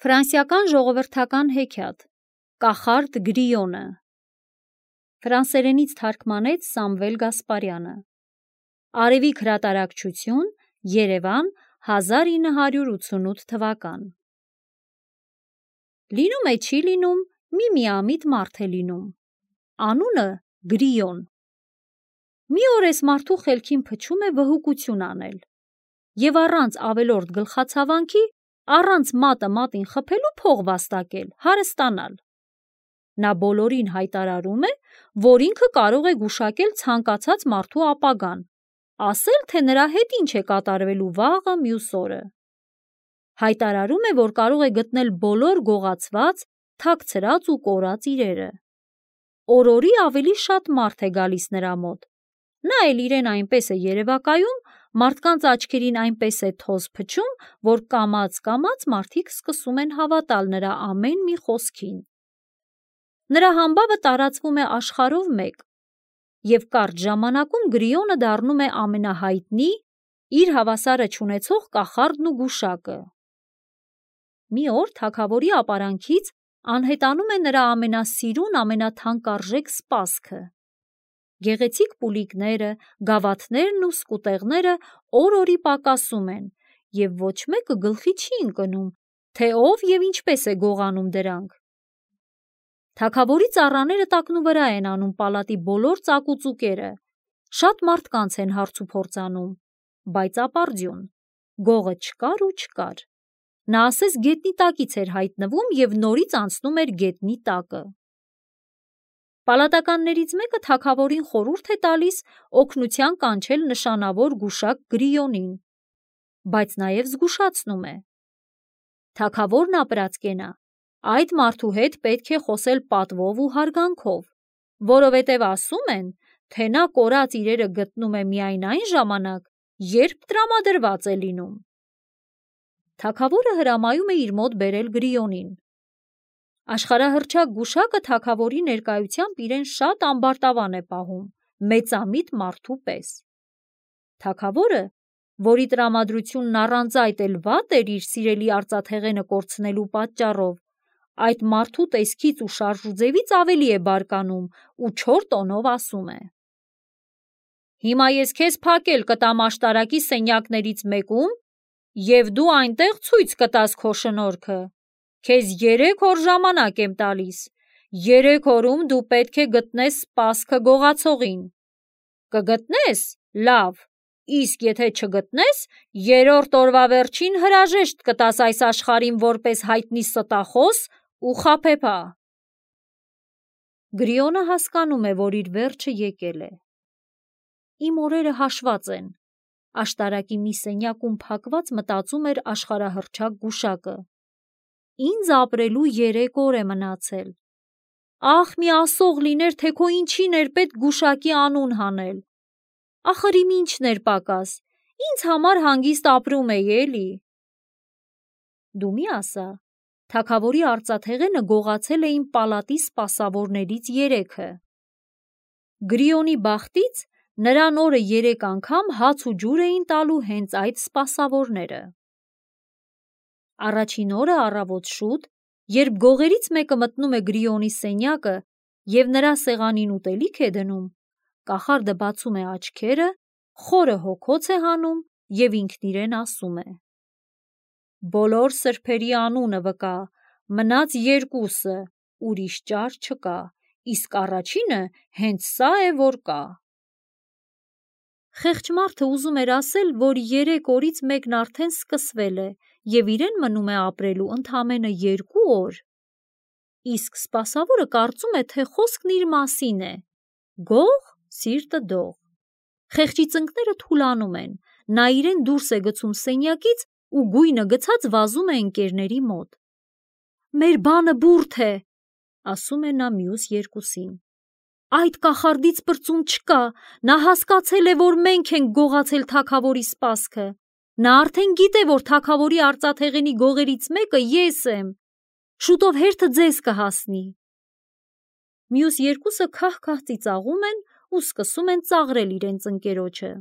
Ֆրանսիական ժողովրդական հեքիաթ Կախարդ Գրիոնը ֆրանսերենից թարգմանեց Սամվել Գասպարյանը Արևիկ հրատարակչություն Երևան 1988 թվական Լինում է չի լինում մի միամիտ մարդ է լինում Անունը Գրիոն Մի օր էս մարդու խելքին փչում է վհուկություն անել և առանց ավելորդ գլխացավանքի առանց մատը մատին խփելու փող վաստակել, հարստանալ։ Նա բոլորին հայտարարում է, որ ինքը կարող է գուշակել ցանկացած մարդու ապագան, ասել, թե նրա հետ ինչ է կատարվելու վաղը մյուս օրը։ Հայտարարում է, որ կարող է գտնել բոլոր գողացված, թաքցրած ու կորած իրերը։ Օրորի ավելի շատ մարդ է գալիս նրա մոտ։ Նա էլ իրեն այնպես է երևակայում, մարդկանց աչքերին այնպես է թոզ փչում, որ կամաց մարդիկ սկսում են հավատալ նրա ամեն մի խոսքին։ Նրա համբավը տարածվում է աշխարհով մեկ, և կարճ ժամանակում Գրիոնը դառնում է ամենահայտնի, իր հավասարը չունեցող կախարդն ու գուշակը։ Մի օր թագավորի ապարանքից անհետանում է նրա ամենասիրուն, ամենաթանկարժեք սպասքը։ Գեղեցիկ պուլիկները, գավաթներն ու սկուտեղները օր-օրի պակասում են, և ոչ մեկը գլխի չի ընկնում, թե ով և ինչպես է գողանում դրանք։ Թագավորի ծառաները տակնուվրա են անում պալատի բոլոր ծակուծուկերը, շատ մարդկանց են հարց ու փորձ անում, բայց ապարդյուն, գողը չկար ու չկար։ Նա ասես գետնի տակից էր հայտնվում և նորից անցնում էր գետնի տակը։ Պալատականներից մեկը թագավորին խորհուրդ է տալիս օգնության կանչել նշանավոր գուշակ Գրիոնին, բայց նաև զգուշացնում է. թագավորն ապրած կենա, այդ մարդու հետ պետք է խոսել պատվով ու հարգանքով, որովհետև ասում են, թե նա կորած իրերը գտնում է միայն այն ժամանակ, երբ տրամադրված է լինում։ Թագավորը հրամայում է իր մոտ բերել Գրիոնին։ Աշխարհահռչակ գուշակը թագավորի ներկայությամբ իրեն շատ ամբարտավան է պահում, մեծամիտ մարդու պես։ Թագավորը, որի տրամադրությունն առանց այդ էլ վատ էր իր սիրելի արծաթեղենը կորցնելու պատճառով, այդ մարդու տեսքից ու շարժուձևից ավելի է բարկանում ու չոր տոնով ասում է. «Հիմա ես քեզ փակել կտամ աշտարակի սենյակներից մեկում, և դու այնտեղ ցույց կտաս քո շնորհքը։ Քեզ 3 օր ժամանակ եմ տալիս, 3 օրում դու պետք է գտնես սպասքը գողացողին։ Կգտնես՝ լավ, իսկ եթե չգտնես, 3-րդ օրվա վերջին հրաժեշտ կտաս այս աշխարհին որպես հայտնի ստախոս ու խաբեբա»։ Գրիոնը հասկանում է, որ իր վերջը եկել է։ Իմ օրերը հաշված են, աշտարակի մի սենյակում փակված մտածում էր աշխարհահռչակ գուշակը։ Ինձ ապրելու 3 օր է մնացել։ Ախ, մի ասող լիներ, թե քո ինչին էր պետք գուշակի անուն հանել։ Ախր իմ ինչն էր պակաս, ինձ համար հանգիստ ապրում էի էլի։ Դու մի ասա, թագավորի արծաթեղենը գողացել էին պալատի սպասավորներից 3-ը։ Գրիոնի բախտից նրան օրը 3 անգամ հաց ու ջուր էին տալու հենց այդ սպասավորները։ Առաջին օրը առավոտ շուտ, երբ գողերից մեկը մտնում է Գրիոնի սենյակը և նրա սեղանին ուտելիք է դնում, կախարդը բացում է աչքերը, խորը հոգոց է հանում և ինքն իրեն ասում է. «Բոլոր սրբերի անունը վկա, մնաց 2-ը, ուրիշ ճար չկա, իսկ առաջինը հենց սա է, որ կա»։ Խեղճ մարդը ուզում էր ասել, որ 3 օրից մեկն արդեն սկսվել է և իրեն մնում է ապրելու ընդամենը 2 օր։ Իսկ սպասավորը կարծում է, թե խոսքն իր մասին է. գող, սիրտը դող։ Խեղճի ծնկները թուլանում են, նա իրեն դուրս է գցում սենյակից ու գույնը գցած վազում է ընկերների մոտ։ «Մեր բանը բուրդ է», ասում է նա մյուս 2-ին։ «Այդ կախարդից պրծում չկա, նա հասկացել է, որ մենք ենք գողացել թագավորի սպասքը։ Նա արդեն գիտե, որ թագավորի արծաթեղենի գողերից մեկը ես եմ։ Շուտով հերթը ձեզ կհասնի»։ Մյուս 2-ը քահ-քահ ծիծաղում են ու սկսում են ծաղրել իրենց ընկերոջը։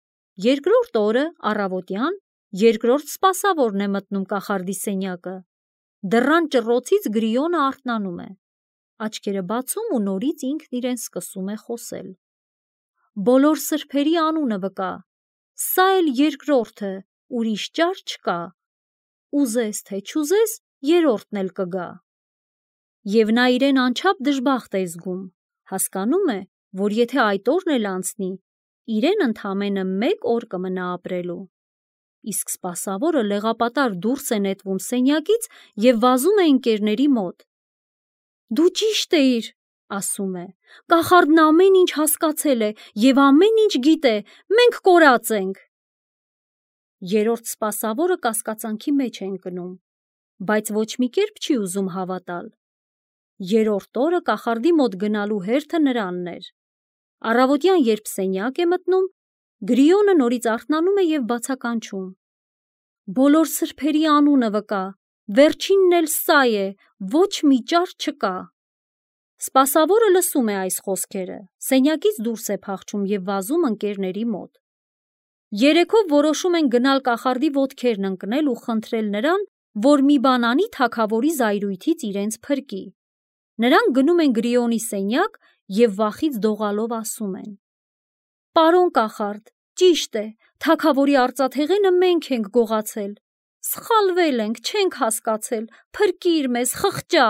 Երկրորդ օրը առավոտյան երկրորդ սպասավորն է մտնում կախարդի սենյակը Դռան ճռոցից Գրիոնը արթնանում է, աչքերը բացում ու նորից ինքն իրեն սկսում է խոսել. «Բոլոր սրբերի անունը վկա, սա էլ երկրորդը, ուրիշ ճար չկա, ուզես թե չուզես, երրորդն էլ կգա»։ Եվ նա իրեն անչափ դժբախտ է զգում, հասկանում է, որ եթե այդ օրն էլ անցնի, իրեն ընդամենը 1 օր կմնա ապրելու։ Իսկ սպասավորը լեղապատար դուրս է նետվում սենյակից և վազում է ընկերների մոտ։ «Դու ճիշտ էիր», ասում է, «կախարդն ամեն ինչ հասկացել է և ամեն ինչ գիտե, մենք կորած ենք»։ Երրորդ սպասավորը կասկածանքի մեջ է ընկնում, բայց ոչ մի կերպ չի ուզում հավատալ։ Երրորդ օրը կախարդի մոտ գնալու հերթը նրանն էր։ Առավոտյան, երբ սենյակ է մտնում, Գրիոնը նորից արթնանում է և բացականչում. «Բոլոր սրբերի անունը վկա, վերջինն էլ սա է, ոչ մի ճար չկա»։ Սպասավորը լսում է այս խոսքերը, սենյակից դուրս է փախչում և վազում ընկերների մոտ։ Երեքով որոշում են գնալ կախարդի ոտքերն ընկնել ու խնդրել նրան, որ մի բան անի թագավորի զայրույթից իրենց փրկի։ Նրանք գնում են Գրիոնի սենյակ և վախից դողալով ասում են. «Պարոն կախարդ, ճիշտ է, թագավորի արծաթեղենը մենք ենք գողացել։ Սխալվել ենք, չենք հասկացել, փրկիր մեզ, խղճա»։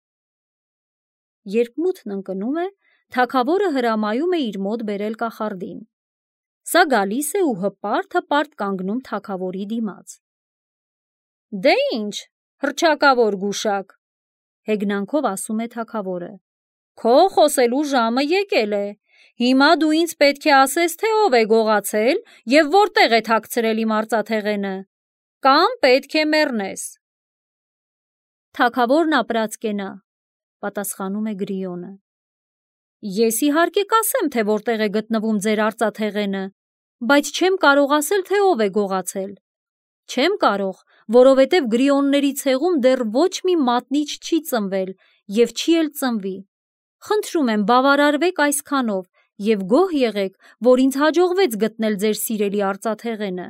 Երբ մութն ընկնում է, թագավորը հրամայում է իր մոտ բերել կախարդին։ Սա գալիս է ու հպարտ կանգնում թագավորի դիմաց։ «Դե ինչ, հռչակավոր գուշակ», հեգնանքով ասում է թագավորը, «քո խոսելու ժամը եկել է։ Հիմա դու ինձ պետք է ասես, թե ով է գողացել և որտեղ է թաքցրել իմ արծաթեղենը, կամ պետք է մեռնես»։ «Թագավորն ապրած կենա», պատասխանում է Գրիոնը։ «Ես իհարկե կասեմ, թե որտեղ է գտնվում ձեր արծաթեղենը, բայց չեմ կարող ասել, թե ով է գողացել։ Չեմ կարող, որովհետև Գրիոնների ցեղում դեռ ոչ մի մատնիչ չի ծնվել և չի էլ ծնվի։ Խնդրում եմ, բավարարվեք այսքանով և գոհ եղեք, որ ինձ հաջողվեց գտնել ձեր սիրելի արծաթեղենը»։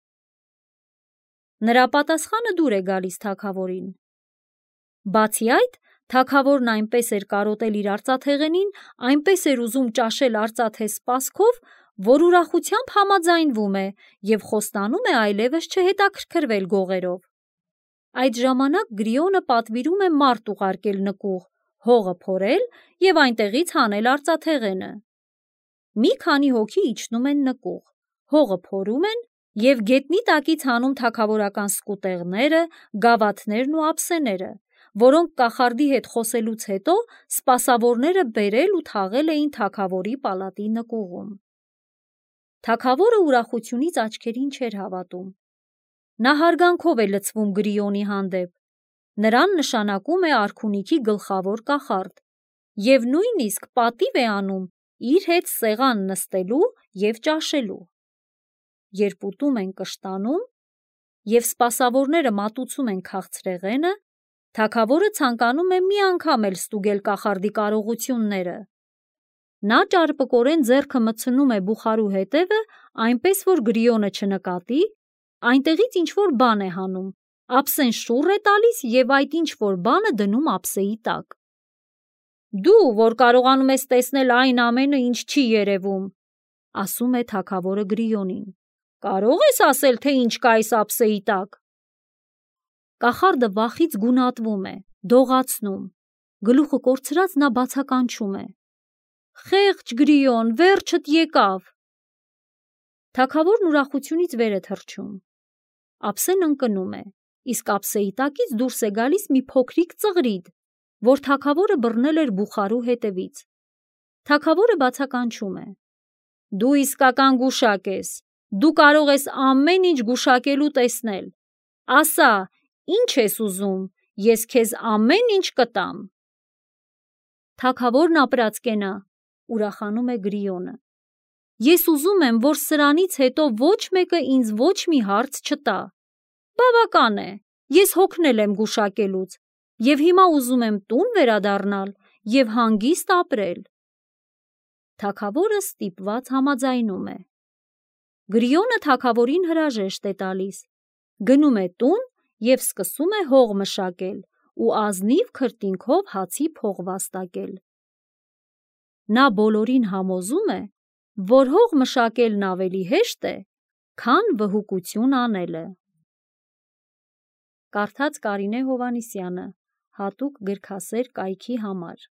Նրա պատասխանը դուր է գալիս թագավորին։ Բացի այդ, թագավորն այնպես էր կարոտել իր արծաթեղենին, այնպես էր ուզում ճաշել արծաթե սպասքով, որ ուրախությամբ համաձայնվում է և խոստանում է այլևս չհետաքրքրվել գողերով։ Այդ ժամանակ Գրիոնը պատվիրում է մարդ ուղարկել նկուղ, հողը փորել և այնտեղից հանել արծաթեղենը։ Մի քանի հոգի իջնում են նկուղ, հողը փորում են և գետնի տակից հանում թագավորական սկուտեղները, գավաթներն ու ափսեները, որոնք կախարդի հետ խոսելուց հետո սպասավորները բերել ու թաղել էին թագավորի պալատի նկուղում։ Թագավորը ուրախությունից աչքերին չէր հավատում։ Նա հարգանքով է լցվում Գրիոնի հանդեպ։ Նրան նշանակում է արքունիքի գլխավոր կախարդ և նույնիսկ պատիվ է անում իր հետ սեղան նստելու և ճաշելու։ Երբ ուտում են կշտանում և սպասավորները մատուցում են քաղցրեղենը, թագավորը ցանկանում է մի անգամ էլ ստուգել կախարդի կարողությունները։ Նա ճարպկորեն ձեռքը մտցնում է բուխարու հետևը, այնպես որ Գրիոնը չնկատի, այնտեղից ինչ-որ բան է հանում, ափսեն շուռ է տալիս և այդ ինչ-որ բանը դնում ափսեի տակ։ «Դու, որ կարողանում ես տեսնել այն ամենը, ինչ չի երևում», ասում է թագավորը Գրիոնին, «կարող ես ասել, թե ինչ կա այս ափսեի տակ»։ Կախարդը վախից գունատվում է, դողացնում, գլուխը կորցրած նա բացականչում է. «Խեղճ Գրիոն, վերջդ եկավ»։ Թագավորն ուրախությունից վեր է թռչում։ Ափսեն ընկնում է, իսկ ափսեի տակից դուրս է գալիս մի փոքրիկ ծղրիդ, որ թագավորը բռնել էր բուխարու հետևից։ Թագավորը բացականչում է. «Դու իսկական գուշակ ես, դու կարող ես ամեն ինչ գուշակել ու տեսնել։ Ասա, ինչ ես ուզում, ես քեզ ամեն ինչ կտամ»։ «Թագավորն ապրած կենա», ուրախանում է Գրիոնը։ «Ես ուզում եմ, որ սրանից հետո ոչ մեկը ինձ ոչ մի հարց չտա։ Բավական է, ես հոգնել եմ գուշակելուց և հիմա ուզում եմ տուն վերադառնալ և հանգիստ ապրել»։ Թագավորը ստիպված համաձայնում է։ Գրիոնը թագավորին հրաժեշտ է տալիս, գնում է տուն և սկսում է հող մշակել, ու ազնիվ քրտինքով հացի փող վաստակել։ Նա բոլորին համոզում է, որ հող մշակելն ավելի հեշտ է, քան վհուկություն անելը։ Կարդաց Կարինե Հովհաննիսյանը, հատուկ գրքասեր կայքի համար։